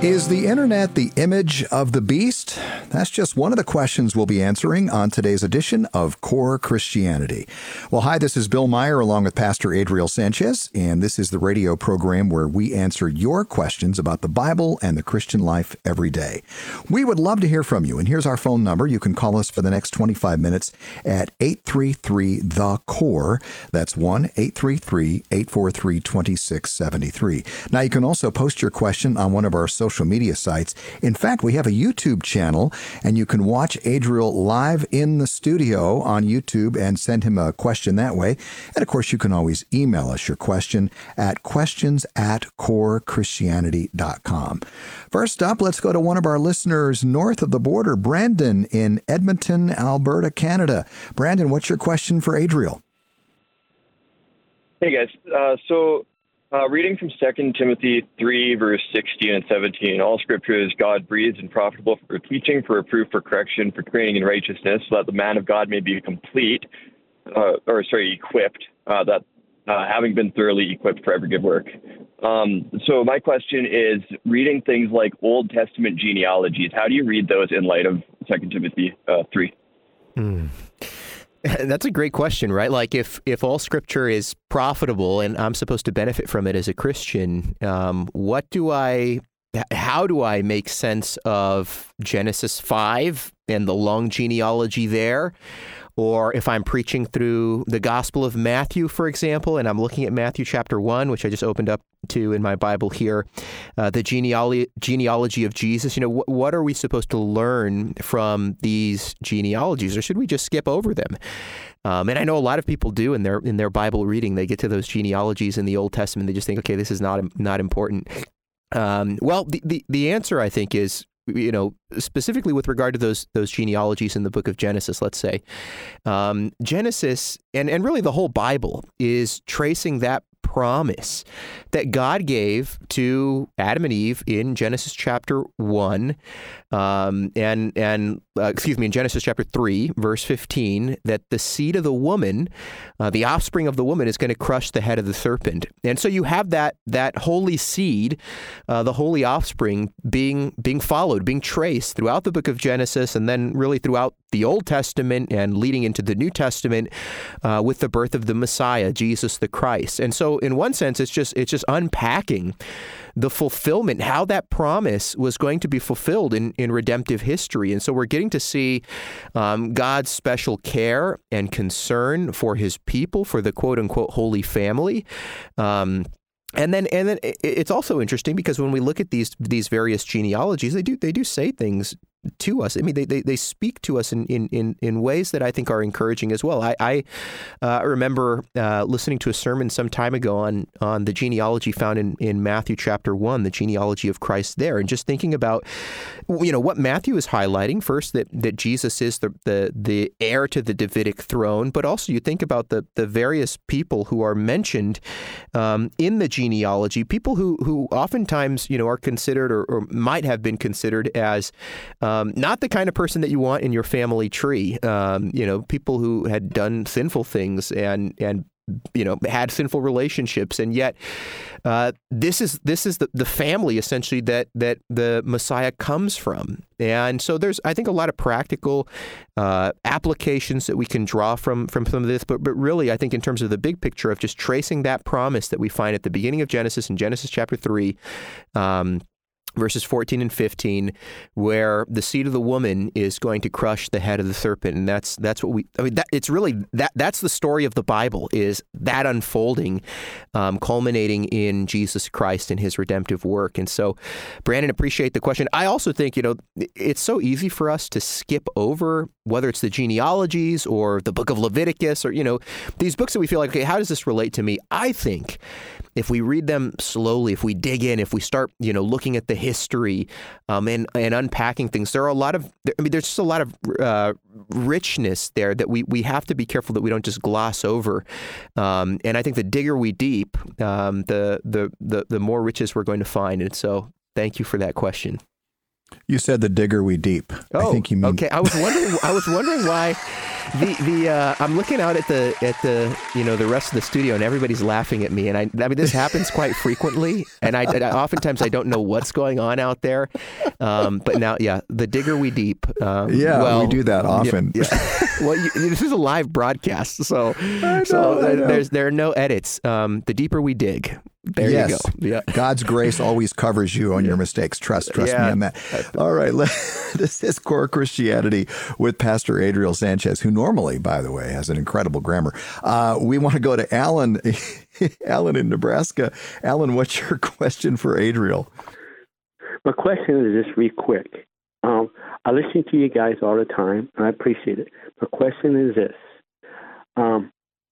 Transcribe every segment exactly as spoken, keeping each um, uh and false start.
Is the internet the image of the beast? That's just one of the questions we'll be answering on today's edition of Core Christianity. Well, hi, this is Bill Meyer along with Pastor Adriel Sanchez, and this is the radio program where we answer your questions about the Bible and the Christian life every day. We would love to hear from you, and here's our phone number. You can call us for the next twenty-five minutes at eight three three, the core. That's one eight three three, eight four three, two six seven three. Now, you can also post your question on one of our social social media sites. In fact, we have a YouTube channel, and you can watch Adriel live in the studio on YouTube and send him a question that way. And of course, you can always email us your question at questions at core christianity dot com. First up, let's go to one of our listeners north of the border, Brandon in Edmonton, Alberta, Canada. Brandon, what's your question for Adriel? Hey, guys. Uh, so Uh, reading from Second Timothy three, verse sixteen and seventeen, all Scripture is God-breathed and profitable for teaching, for reproof, for correction, for training in righteousness, so that the man of God may be complete, uh, or sorry, equipped, uh, that uh, having been thoroughly equipped for every good work. Um, so my question is, reading things like Old Testament genealogies, how do you read those in light of Second Timothy uh, three? Hmm. That's a great question, right? Like if, if all Scripture is profitable and I'm supposed to benefit from it as a Christian, um, what do I, how do I make sense of Genesis five and the long genealogy there? Or if I'm preaching through the Gospel of Matthew, for example, and I'm looking at Matthew chapter one, which I just opened up to in my Bible here, uh, the genealogy genealogy of Jesus, you know, wh- what are we supposed to learn from these genealogies, or should we just skip over them? Um, and I know a lot of people do in their in their Bible reading. They get to those genealogies in the Old Testament, they just think, okay, this is not not important. Um, well, the, the the answer, I think, is, you know, specifically with regard to those those genealogies in the book of Genesis, let's say, um, Genesis and, and really the whole Bible is tracing that promise that God gave to Adam and Eve in Genesis chapter one, um, and and uh, excuse me, in Genesis chapter three, verse fifteen, that the seed of the woman, uh, the offspring of the woman, is going to crush the head of the serpent. And so you have that that holy seed, uh, the holy offspring, being being followed, being traced throughout the book of Genesis, and then really throughout the Old Testament and leading into the New Testament uh, with the birth of the Messiah, Jesus the Christ. And so in one sense, it's just it's just unpacking the fulfillment, how that promise was going to be fulfilled in, in redemptive history. And so we're getting to see um, God's special care and concern for his people, for the quote-unquote holy family. Um And then, and then it's also interesting because when we look at these these various genealogies, they do they do say things to us. I mean, they they, they speak to us in, in, in, in ways that I think are encouraging as well. I, I uh, remember uh, listening to a sermon some time ago on on the genealogy found in, in Matthew chapter one, the genealogy of Christ there, and just thinking about, you know, what Matthew is highlighting first, that that Jesus is the the, the heir to the Davidic throne, but also you think about the the various people who are mentioned um, in the genealogy, people who who oftentimes, you know, are considered or, or might have been considered as Um, not the kind of person that you want in your family tree. Um, you know, people who had done sinful things and and you know had sinful relationships, and yet uh, this is this is the, the family essentially that that the Messiah comes from. And so there's, I think, a lot of practical uh, applications that we can draw from from some of this. But but really, I think in terms of the big picture of just tracing that promise that we find at the beginning of Genesis in Genesis chapter three. Um, Verses fourteen and fifteen, where the seed of the woman is going to crush the head of the serpent, and that's that's what we. I mean, that, it's really that that's the story of the Bible, is that unfolding, um, culminating in Jesus Christ and His redemptive work. And so, Brandon, appreciate the question. I also think, you know, it's so easy for us to skip over whether it's the genealogies or the book of Leviticus or, you know, these books that we feel like, okay, how does this relate to me? I think if we read them slowly, if we dig in, if we start, you know, looking at the history um, and and unpacking things, there are a lot of, I mean, there's just a lot of uh, richness there that we we have to be careful that we don't just gloss over. Um, and I think the digger we deep, um, the, the the the more riches we're going to find. And so, thank you for that question. You said the digger we deep. Oh, I think you mean. Okay. I was wondering. I was wondering why. the the uh, I'm looking out at the at the you know the rest of the studio, and everybody's laughing at me. And I I mean this happens quite frequently, and I, I oftentimes I don't know what's going on out there. Um, but now, yeah, the digger we deep. Um, yeah, well, we do that often. Yeah, yeah. Well, you, this is a live broadcast, so know, so there, there's there are no edits. Um, the deeper we dig. There yes. you go. Yeah. God's grace always covers you on your mistakes. Trust, trust yeah. me on that. All right. This is Core Christianity with Pastor Adriel Sanchez, who normally, by the way, has an incredible grammar. Uh, we want to go to Alan, Alan in Nebraska. Alan, what's your question for Adriel? My question is just real quick. Um, I listen to you guys all the time, and I appreciate it. My question is this. Um,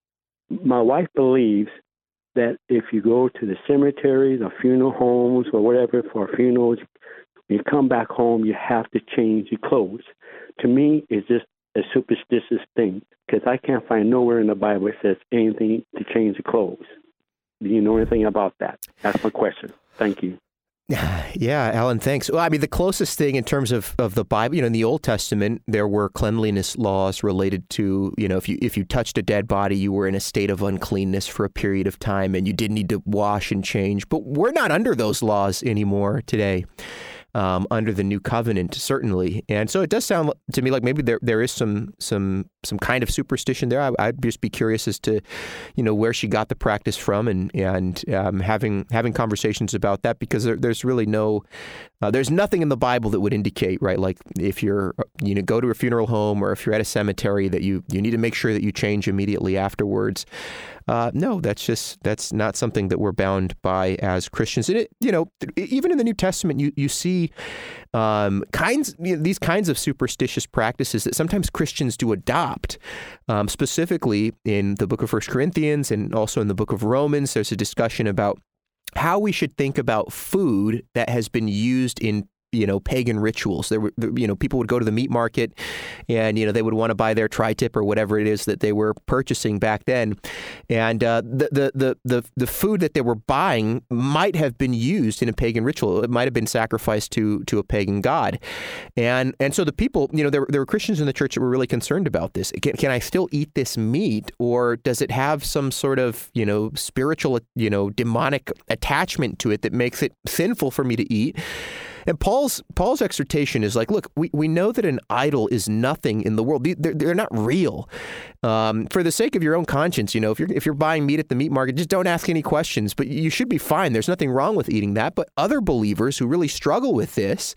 my wife believes that if you go to the cemeteries or funeral homes or whatever for funerals, when you come back home, you have to change your clothes. To me, it's just a superstitious thing because I can't find nowhere in the Bible it says anything to change the clothes. Do you know anything about that? That's my question. Thank you. Yeah, Alan, thanks. Well, I mean, the closest thing in terms of, of the Bible, you know, in the Old Testament, there were cleanliness laws related to, you know, if you if you touched a dead body, you were in a state of uncleanness for a period of time and you did need to wash and change. But we're not under those laws anymore today. Um, under the new covenant, certainly. And so it does sound to me like maybe there there is some some some kind of superstition there. I, I'd just be curious as to, you know, where she got the practice from, and and um, having having conversations about that, because there, there's really no, uh, there's nothing in the Bible that would indicate, right, like if you're, you know, go to a funeral home or if you're at a cemetery that you you need to make sure that you change immediately afterwards. Uh, no, that's just, that's not something that we're bound by as Christians. And it, you know, even in the New Testament, you, you see um, kinds, you know, these kinds of superstitious practices that sometimes Christians do adopt. Um, specifically in the book of First Corinthians and also in the book of Romans, there's a discussion about how we should think about food that has been used in, you know, pagan rituals. There were, you know, people would go to the meat market and, you know, they would want to buy their tri-tip or whatever it is that they were purchasing back then. And uh, the, the, the, the, the food that they were buying might have been used in a pagan ritual. It might have been sacrificed to, to a pagan god. And, and so the people, you know, there, there were Christians in the church that were really concerned about this. Can, can I still eat this meat, or does it have some sort of, you know, spiritual, you know, demonic attachment to it that makes it sinful for me to eat? And Paul's Paul's exhortation is like, look, we, we know that an idol is nothing in the world. They're, they're not real. Um, for the sake of your own conscience, you know, if you're if you're buying meat at the meat market, just don't ask any questions. But you should be fine. There's nothing wrong with eating that. But other believers who really struggle with this,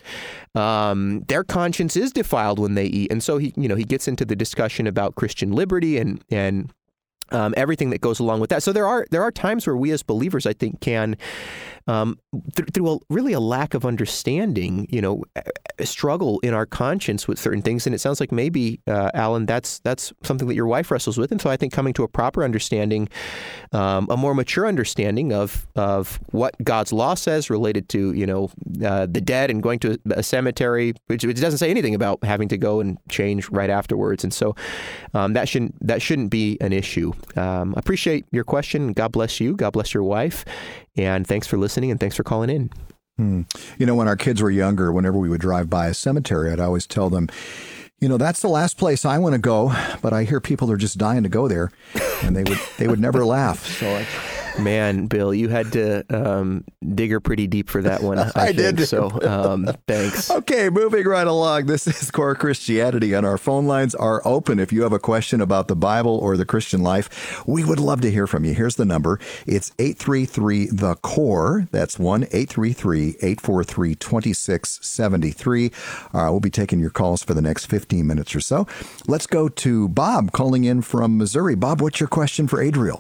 um, their conscience is defiled when they eat. And so he, you know, he gets into the discussion about Christian liberty and and. Um, everything that goes along with that. So there are there are times where we as believers, I think, can, um, th- through a, really a lack of understanding, you know, struggle in our conscience with certain things. And it sounds like maybe, uh, Alan, that's that's something that your wife wrestles with. And so I think coming to a proper understanding, um, a more mature understanding of of what God's law says related to, you know, uh, the dead and going to a cemetery, which, which doesn't say anything about having to go and change right afterwards. And so um, that shouldn't that shouldn't be an issue. Um, I appreciate your question. God bless you. God bless your wife. And thanks for listening, and thanks for calling in. Hmm. You know, when our kids were younger, whenever we would drive by a cemetery, I'd always tell them, you know, that's the last place I want to go, but I hear people are just dying to go there, and they would they would never laugh. So I... Man, Bill, you had to um, dig her pretty deep for that one. I, I think. did. So um, thanks. Okay, moving right along. This is Core Christianity, and our phone lines are open. If you have a question about the Bible or the Christian life, we would love to hear from you. Here's the number. It's eight three three, the C O R E. That's one eight three three, eight four three, two six seven three. Uh, we'll be taking your calls for the next fifteen minutes or so. Let's go to Bob calling in from Missouri. Bob, what's your question for Adriel?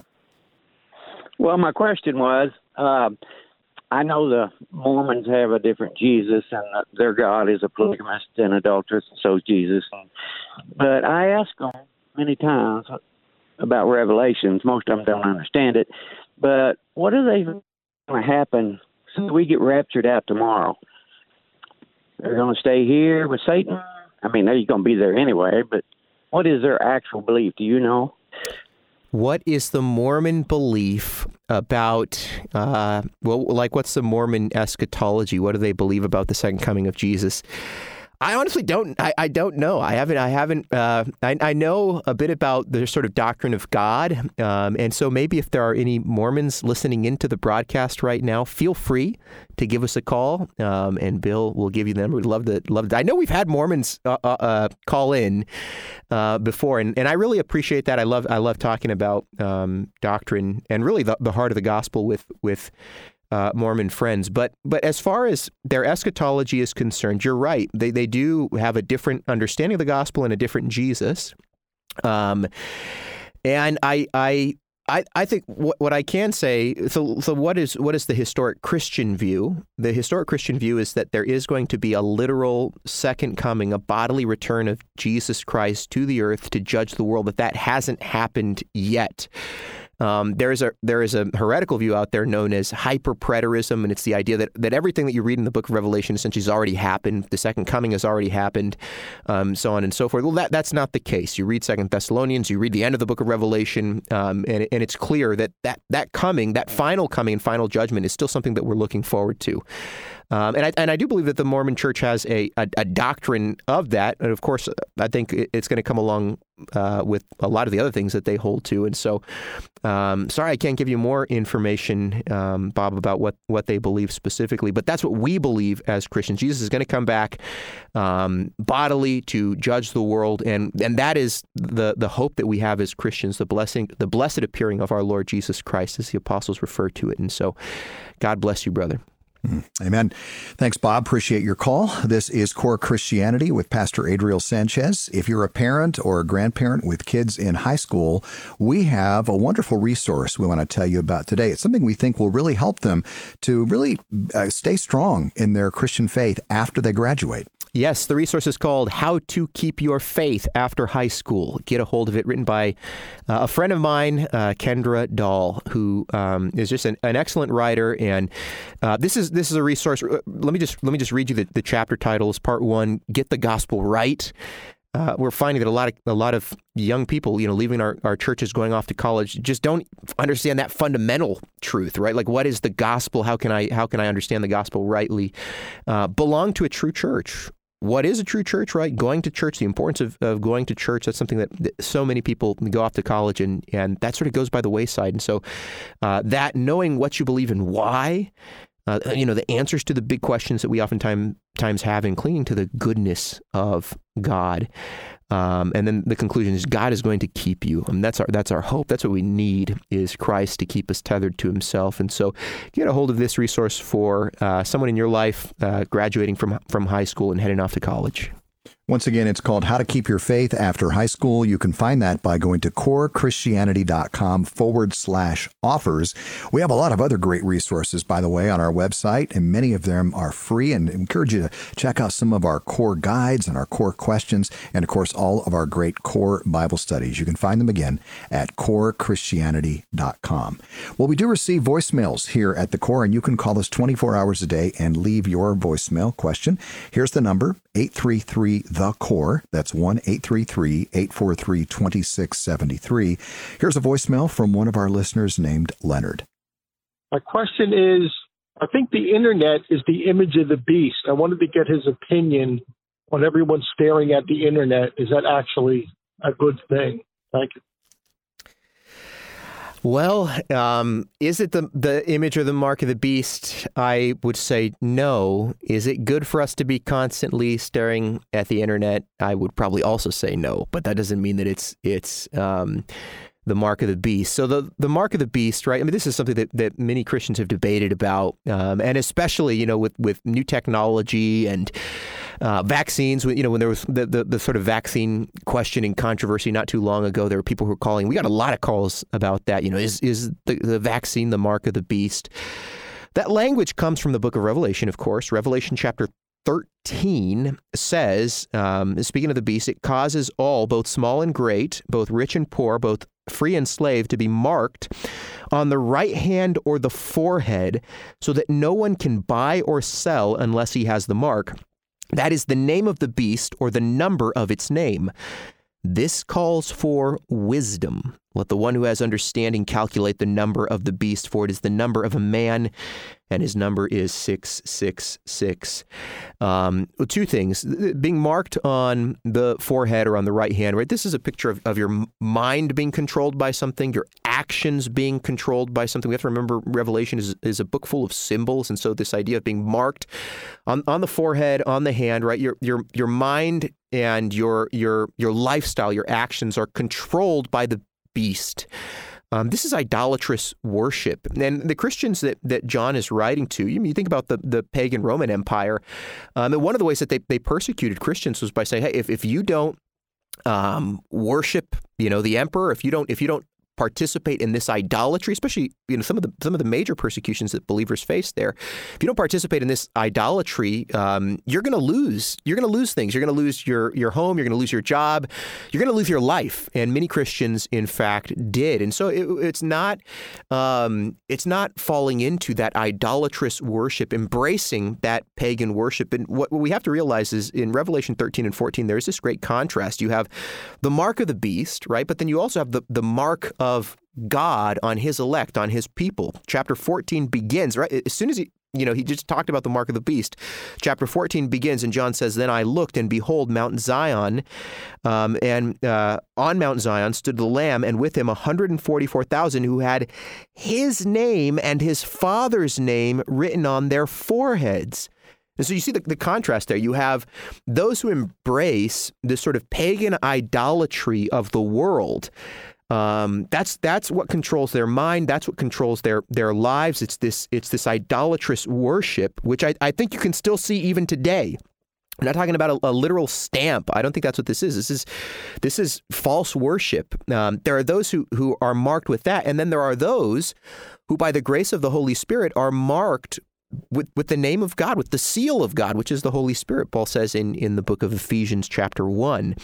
Well, my question was, uh, I know the Mormons have a different Jesus, and their God is a polygamist and adulteress, and so is Jesus. But I ask them many times about Revelations. Most of them don't understand it. But what are they going to happen since we get raptured out tomorrow? They're going to stay here with Satan? I mean, they're going to be there anyway, but what is their actual belief? Do you know? What is the Mormon belief about, uh, well, like what's the Mormon eschatology? What do they believe about the second coming of Jesus? I honestly don't. I, I don't know. I haven't. I haven't. Uh, I, I know a bit about the sort of doctrine of God, um, and so maybe if there are any Mormons listening into the broadcast right now, feel free to give us a call, um, and Bill will give you them. We'd love to. Love. To. I know we've had Mormons uh, uh, call in uh, before, and, and I really appreciate that. I love. I love talking about um, doctrine and really the, the heart of the gospel with with. Uh, Mormon friends. But but as far as their eschatology is concerned, you're right. They they do have a different understanding of the gospel and a different Jesus. Um, and I I I, I think what what I can say. So so what is what is the historic Christian view? The historic Christian view is that there is going to be a literal second coming, a bodily return of Jesus Christ to the earth to judge the world. That that hasn't happened yet. Um, there is a there is a heretical view out there known as hyperpreterism, and it's the idea that, that everything that you read in the book of Revelation essentially has already happened. The second coming has already happened, um, so on and so forth. Well, that that's not the case. You read Second Thessalonians, you read the end of the book of Revelation, um, and and it's clear that, that that coming, that final coming and final judgment is still something that we're looking forward to. Um, and I and I do believe that the Mormon Church has a, a, a doctrine of that, and of course, I think it's going to come along uh, with a lot of the other things that they hold to. And so, um, sorry, I can't give you more information, um, Bob, about what, what they believe specifically, but that's what we believe as Christians. Jesus is going to come back um, bodily to judge the world, and and that is the the hope that we have as Christians, the blessing, the blessed appearing of our Lord Jesus Christ, as the apostles refer to it. And so, God bless you, brother. Amen. Thanks, Bob. Appreciate your call. This is Core Christianity with Pastor Adriel Sanchez. If you're a parent or a grandparent with kids in high school, we have a wonderful resource we want to tell you about today. It's something we think will really help them to really uh, stay strong in their Christian faith after they graduate. Yes, the resource is called How to Keep Your Faith After High School. Get a hold of it, written by uh, a friend of mine, uh, Kendra Dahl, who um, is just an, an excellent writer. And uh, this is this is a resource. Let me just let me just read you the, the chapter titles. Part one: Get the Gospel Right. Uh, we're finding that a lot of a lot of young people, you know, leaving our, our churches, going off to college, just don't understand that fundamental truth, right? Like, what is the gospel? How can I how can I understand the gospel rightly? Uh, belong to a true church. What is a true church, right? Going to church, the importance of, of going to church, that's something that, that so many people go off to college, and, and that sort of goes by the wayside. And so uh, that knowing what you believe and why, uh, you know, the answers to the big questions that we oftentimes times have, and clinging to the goodness of God. Um, and then the conclusion is God is going to keep you. And that's our that's our hope. That's what we need, is Christ to keep us tethered to himself. And so get a hold of this resource for uh, someone in your life uh, graduating from from high school and heading off to college. Once again, it's called How to Keep Your Faith After High School. You can find that by going to corechristianity.com forward slash offers. We have a lot of other great resources, by the way, on our website, and many of them are free, and encourage you to check out some of our core guides and our core questions, and of course, all of our great core Bible studies. You can find them again at core christianity dot com. Well, we do receive voicemails here at the Core, and you can call us twenty-four hours a day and leave your voicemail question. Here's the number, eight three three The Core. That's one eight three three, eight four three, two six seven three. Here's a voicemail from one of our listeners named Leonard. My question is, I think the internet is the image of the beast. I wanted to get his opinion on everyone staring at the internet. Is that actually a good thing? Thank you. Well, um, is it the the image or the mark of the beast? I would say no. Is it good for us to be constantly staring at the internet? I would probably also say no, but that doesn't mean that it's it's um, the mark of the beast. So the the mark of the beast, right? I mean, this is something that, that many Christians have debated about, um, and especially, you know, with, with new technology and Uh, vaccines, you know, when there was the, the, the sort of vaccine question and controversy not too long ago, there were people who were calling. We got a lot of calls about that. You know, is is the, the vaccine the mark of the beast? That language comes from the book of Revelation, of course. Revelation chapter thirteen says, um, speaking of the beast, it causes all, both small and great, both rich and poor, both free and slave, to be marked on the right hand or the forehead, so that no one can buy or sell unless he has the mark. That is the name of the beast or the number of its name. This calls for wisdom. Let the one who has understanding calculate the number of the beast, for it is the number of a man, and his number is six six six. Um, well, two things. Being marked on the forehead or on the right hand, right? This is a picture of, of your mind being controlled by something, your actions being controlled by something. We have to remember Revelation is, is a book full of symbols, and so this idea of being marked on, on the forehead, on the hand, right? Your your your mind and your your your lifestyle, your actions are controlled by the beast. Um, this is idolatrous worship. And the Christians that, that John is writing to, you, you think about the, the pagan Roman Empire, um, and one of the ways that they, they persecuted Christians was by saying, hey, if, if you don't um, worship, you know, the emperor, if you don't if you don't participate in this idolatry, especially, you know, some of the some of the major persecutions that believers face there. If you don't participate in this idolatry, um, you're going to lose. You're going to lose things. You're going to lose your your home. You're going to lose your job. You're going to lose your life. And many Christians, in fact, did. And so it, it's not um, it's not falling into that idolatrous worship, embracing that pagan worship. And what, what we have to realize is in Revelation thirteen and fourteen, there is this great contrast. You have the mark of the beast, right? But then you also have the the mark of of God on his elect, on his people. Chapter fourteen begins, right? As soon as he, you know, he just talked about the mark of the beast. Chapter fourteen begins, and John says, "Then I looked, and behold, Mount Zion, um, and uh, on Mount Zion stood the Lamb, and with him one hundred forty-four thousand who had his name and his father's name written on their foreheads." And so you see the, the contrast there. You have those who embrace this sort of pagan idolatry of the world. Um, that's that's what controls their mind. That's what controls their their lives. It's this it's this idolatrous worship, which I, I think you can still see even today. I'm not talking about a, a literal stamp. I don't think that's what this is. This is this is false worship. Um, there are those who who are marked with that, and then there are those who, by the grace of the Holy Spirit, are marked with with the name of God, with the seal of God, which is the Holy Spirit. Paul says in in the book of Ephesians, chapter one.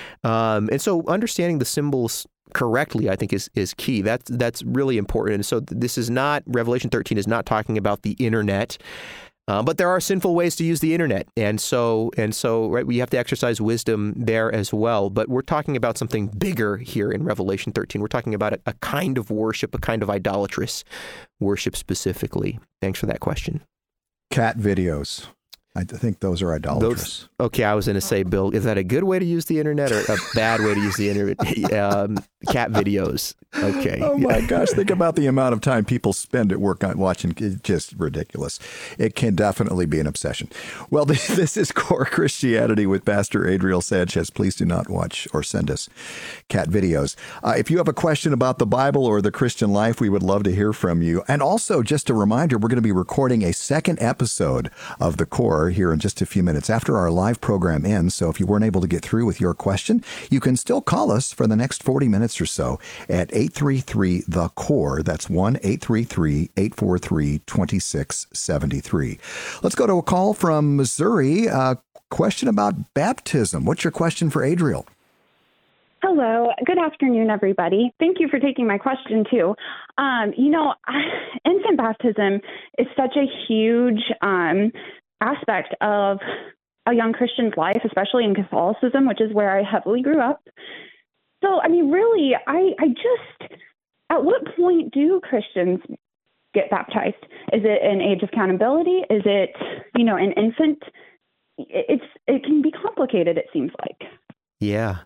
Um, and so, understanding the symbols correctly, I think, is is key. That's that's really important. And so this is not, Revelation thirteen is not talking about the internet, uh, but there are sinful ways to use the internet. And so, and so, right, we have to exercise wisdom there as well. But we're talking about something bigger here in Revelation thirteen. We're talking about a, a kind of worship, a kind of idolatrous worship specifically. Thanks for that question. Cat videos. I think those are idolatrous. Those, okay, I was going to say, Bill, is that a good way to use the internet or a bad way to use the internet? Um, cat videos. Okay. Oh my gosh, think about the amount of time people spend at work on watching. It's just ridiculous. It can definitely be an obsession. Well, this is Core Christianity with Pastor Adriel Sanchez. Please do not watch or send us cat videos. Uh, if you have a question about the Bible or the Christian life, we would love to hear from you. And also, just a reminder, we're going to be recording a second episode of The Core here in just a few minutes after our live program ends. So if you weren't able to get through with your question, you can still call us for the next forty minutes or so at eight three three the core. That's one eight three three, eight four three, two six seven three. Let's go to a call from Missouri. A question about baptism. What's your question for Adriel? Hello. Good afternoon, everybody. Thank you for taking my question, too. Um, you know, infant baptism is such a huge um, aspect of a young Christian's life, especially in Catholicism, which is where I heavily grew up. So, I mean, really, I, I just, at what point do Christians get baptized? Is it an age of accountability? Is it, you know, an infant? It's, it can be complicated, it seems like. Yeah.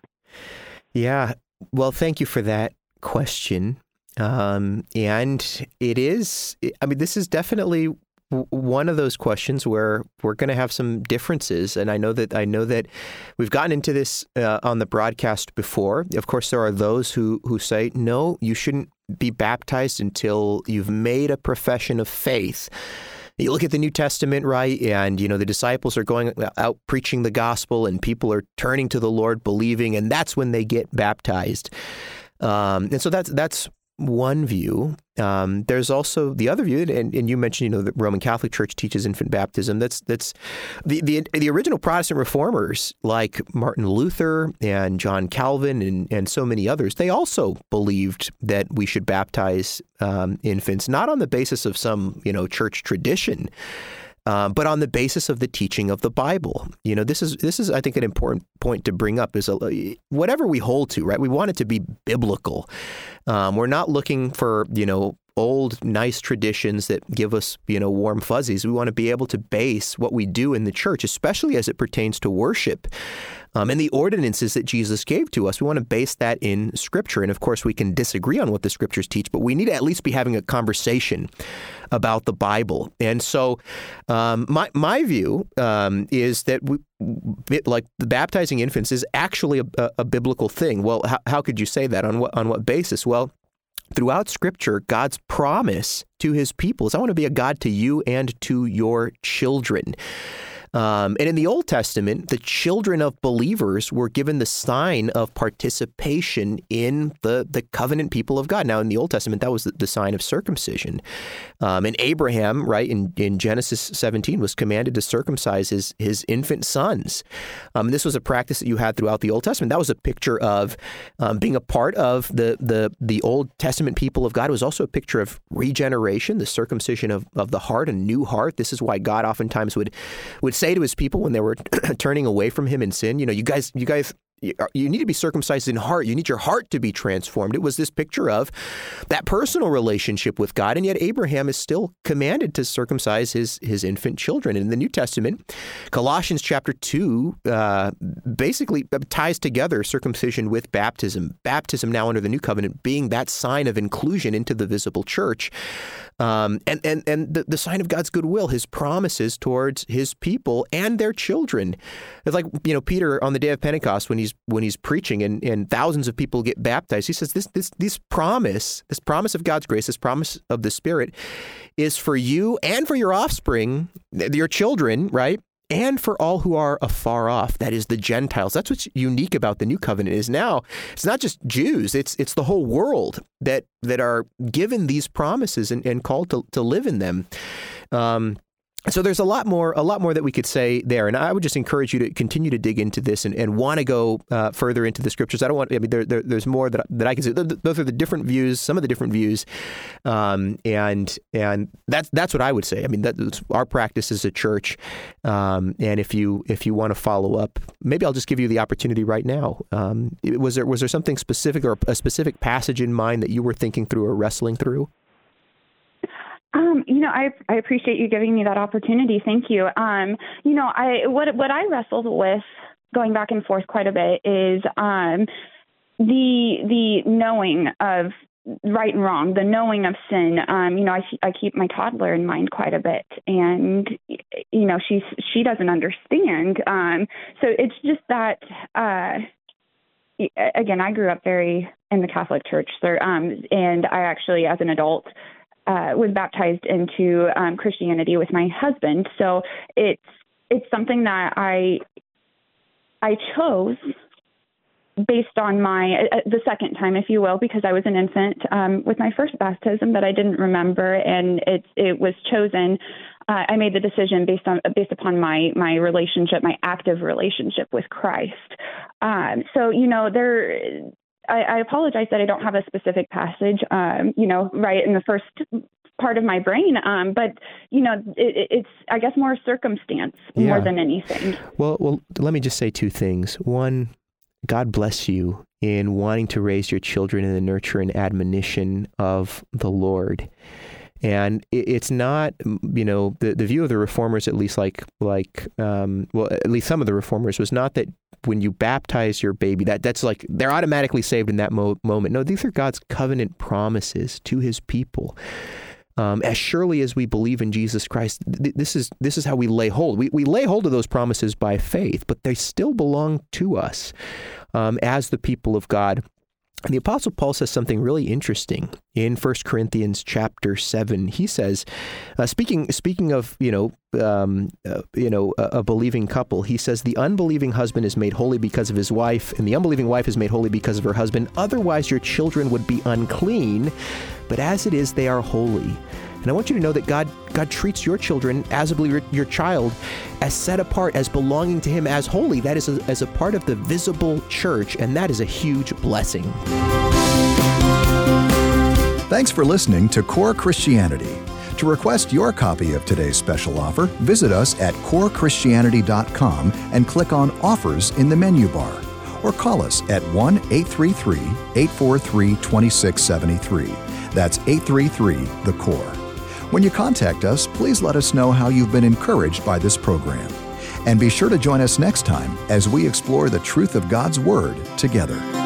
Yeah. Well, thank you for that question. Um, and it is, I mean, this is definitely one of those questions where we're going to have some differences. And I know that I know that we've gotten into this uh, on the broadcast before. Of course, there are those who, who say, no, you shouldn't be baptized until you've made a profession of faith. You look at the New Testament, right? And, you know, the disciples are going out preaching the gospel and people are turning to the Lord, believing, and that's when they get baptized. Um, and so that's that's one view. Um, there's also the other view, and, and you mentioned, you know, the Roman Catholic Church teaches infant baptism. That's that's the, the the original Protestant reformers like Martin Luther and John Calvin and, and so many others. They also believed that we should baptize um, infants, not on the basis of some, you know, church tradition, uh, but on the basis of the teaching of the Bible. You know, this is this is I think an important point to bring up is a, whatever we hold to, right? We want it to be biblical. Um, we're not looking for, you know, old, nice traditions that give us, you know, warm fuzzies. We want to be able to base what we do in the church, especially as it pertains to worship um, and the ordinances that Jesus gave to us. We want to base that in Scripture. And of course, we can disagree on what the Scriptures teach, but we need to at least be having a conversation about the Bible. And so um, my my view um, is that we, like the baptizing infants is actually a, a, a biblical thing. Well, how, how could you say that? On what on what basis? Well, throughout Scripture, God's promise to his people is, I want to be a God to you and to your children. Um, and in the Old Testament, the children of believers were given the sign of participation in the, the covenant people of God. Now, in the Old Testament, that was the, the sign of circumcision. Um, and Abraham, right, in, in Genesis seventeen, was commanded to circumcise his, his infant sons. Um, and this was a practice that you had throughout the Old Testament. That was a picture of um, being a part of the, the, the Old Testament people of God. It was also a picture of regeneration, the circumcision of, of the heart, a new heart. This is why God oftentimes would, would say to his people when they were turning away from him in sin, you know, you guys, you guys, you need to be circumcised in heart. You need your heart to be transformed. It was this picture of that personal relationship with God. And yet Abraham is still commanded to circumcise his, his infant children. And in the New Testament, Colossians chapter two uh, basically ties together circumcision with baptism. Baptism now under the new covenant being that sign of inclusion into the visible church. Um, and and, and the, the sign of God's goodwill, his promises towards his people and their children. It's like, you know, Peter on the day of Pentecost when he's when he's preaching and, and thousands of people get baptized, he says this this this promise, this promise of God's grace, this promise of the Spirit is for you and for your offspring, your children, right? And for all who are afar off, that is the Gentiles. That's what's unique about the new covenant is now it's not just Jews, it's it's the whole world that that are given these promises and, and called to, to live in them. Um, So there's a lot more, a lot more that we could say there, and I would just encourage you to continue to dig into this and, and want to go uh, further into the Scriptures. I don't want, I mean, there, there, there's more that that I can say. Those are the different views, some of the different views, um, and and that's that's what I would say. I mean, that's our practice as a church, um, and if you if you want to follow up, maybe I'll just give you the opportunity right now. Um, was there was there something specific or a specific passage in mind that you were thinking through or wrestling through? Um, you know, I I appreciate you giving me that opportunity. Thank you. Um, you know, I what what I wrestled with going back and forth quite a bit is um, the the knowing of right and wrong, the knowing of sin. Um, you know, I I keep my toddler in mind quite a bit, and you know, she's she doesn't understand. Um, so it's just that. Uh, again, I grew up very in the Catholic Church, so, um, and I actually, as an adult, Uh, was baptized into um, Christianity with my husband. So it's it's something that I I chose based on my uh, the second time, if you will, because I was an infant um, with my first baptism that I didn't remember, and it it was chosen. Uh, I made the decision based on based upon my my relationship, my active relationship with Christ. Um, so you know there. I, I apologize that I don't have a specific passage, um, you know, right in the first part of my brain. Um, but, you know, it, it's, I guess, more circumstance yeah. more than anything. Well, well, let me just say two things. One, God bless you in wanting to raise your children in the nurture and admonition of the Lord. And it's not, you know, the, the view of the reformers, at least like, like, um, well, at least some of the reformers, was not that when you baptize your baby, that that's like, they're automatically saved in that mo- moment. No, these are God's covenant promises to his people. Um, as surely as we believe in Jesus Christ, th- this is this is how we lay hold. We, we lay hold of those promises by faith, but they still belong to us um, as the people of God. And the Apostle Paul says something really interesting in First Corinthians chapter seven. He says, uh, speaking speaking of you know um, uh, you know a, a believing couple, he says the unbelieving husband is made holy because of his wife, and the unbelieving wife is made holy because of her husband. Otherwise, your children would be unclean, but as it is, they are holy. And I want you to know that God God treats your children as a believer, your child, as set apart, as belonging to him, as holy. That is a, as a part of the visible church, and that is a huge blessing. Thanks for listening to Core Christianity. To request your copy of today's special offer, visit us at core christianity dot com and click on Offers in the menu bar. Or call us at one eight three three, eight four three, two six seven three. That's eight three three, the core. When you contact us, please let us know how you've been encouraged by this program. And be sure to join us next time as we explore the truth of God's Word together.